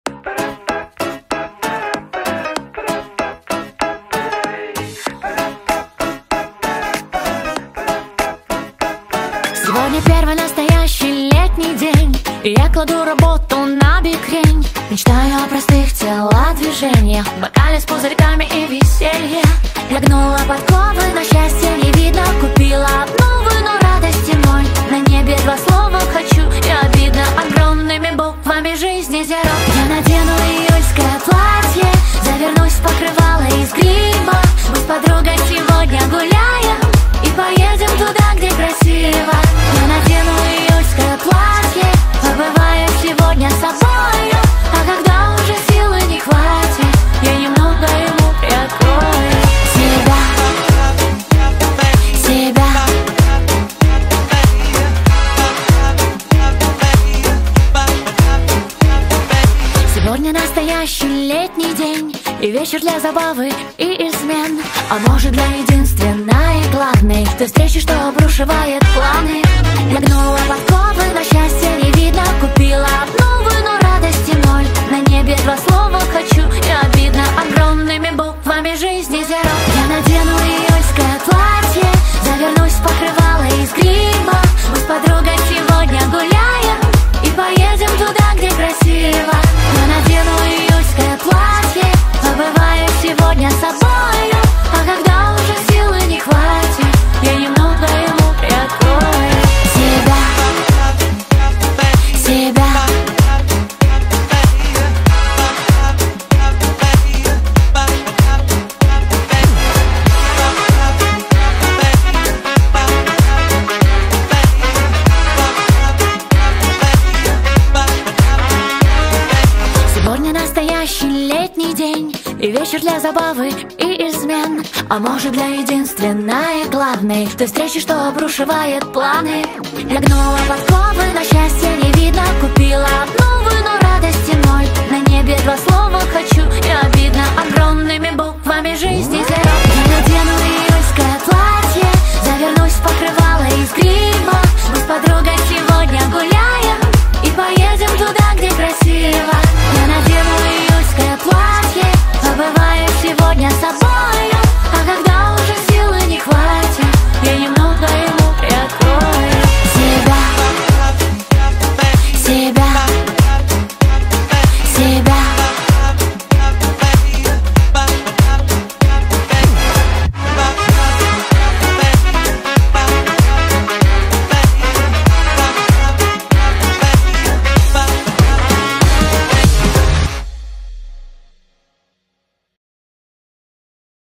Сегодня первый настоящий летний день, и я кладу работу на бикрень. Мечтаю о простых телодвижениях, бокале с пузырьками и веселье. Я гнула подковы, но счастья не видно. Купила обновы, но радости ноль. На небе два слова хочу, и обидно огромными буквами жизни зеро. Я надену июльское платье, завернусь в покрывало из гриба. Мы с подругой сегодня гуляем и поедем туда, где красиво. Я надену июльское платье, побываю сегодня собою. А когда уже силы не хватит, я немного ему приоткрою себя. Сегодня настоящий летний день, и вечер для забавы и измен. А может, для единственной и главной той встречи, что обрушивает планы. Я гнула подковы, но счастья не видно. Купила обновы, но радости ноль. На небе два слова хочу, и обидно огромными буквами жизни зеро. Я надену июльское платье, завернусь в покрывало из гриба. Мы с подругой сегодня гуляем и поедем туда, где красиво. Я надену июльское платье, побываю сегодня собою. А когда уже силы не хватит, я немного ему приоткрою себя. Сегодня настоящий летний день, и вечер для забавы и измен. А может, для единственной и главной той встречи, что обрушивает планы. Я гнула подковы, но счастья не видно. Купила обновы, но радости